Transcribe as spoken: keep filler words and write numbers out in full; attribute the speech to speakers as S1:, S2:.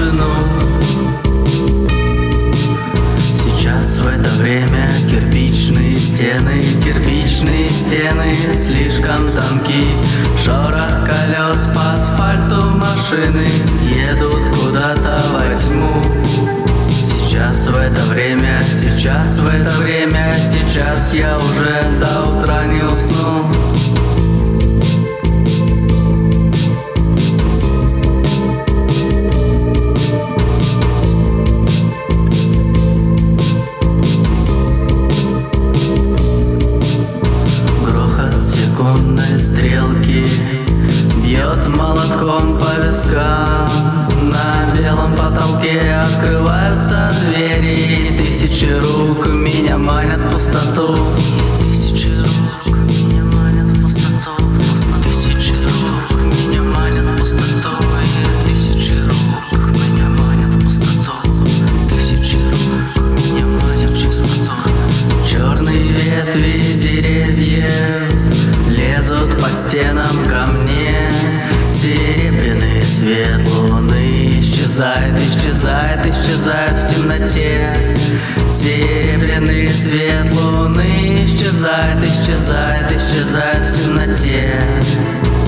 S1: тишину. Сейчас в это время кирпичные стены, кирпичные стены слишком тонки. Шорох колес по асфальту, машины едут куда-то во тьму. Сейчас в это время, сейчас в это время, сейчас я уже до утра не усну. Грохот секундной стрелки бьет молотком по вискам. На белом потолке открываются двери, тысячи рук меня манят в пустоту. Тысячи рук меня манят в пустоту. Тысячи рук меня манят в пустоту. Тысячи рук меня манят в пустоту. Тысячи рук меня манят в пустоту. Черные ветви деревьев лезут по стенам ко мне. Серебряный свет луны исчезает, исчезает, исчезает в темноте. Серебряный свет луны исчезает, исчезает, исчезает в темноте.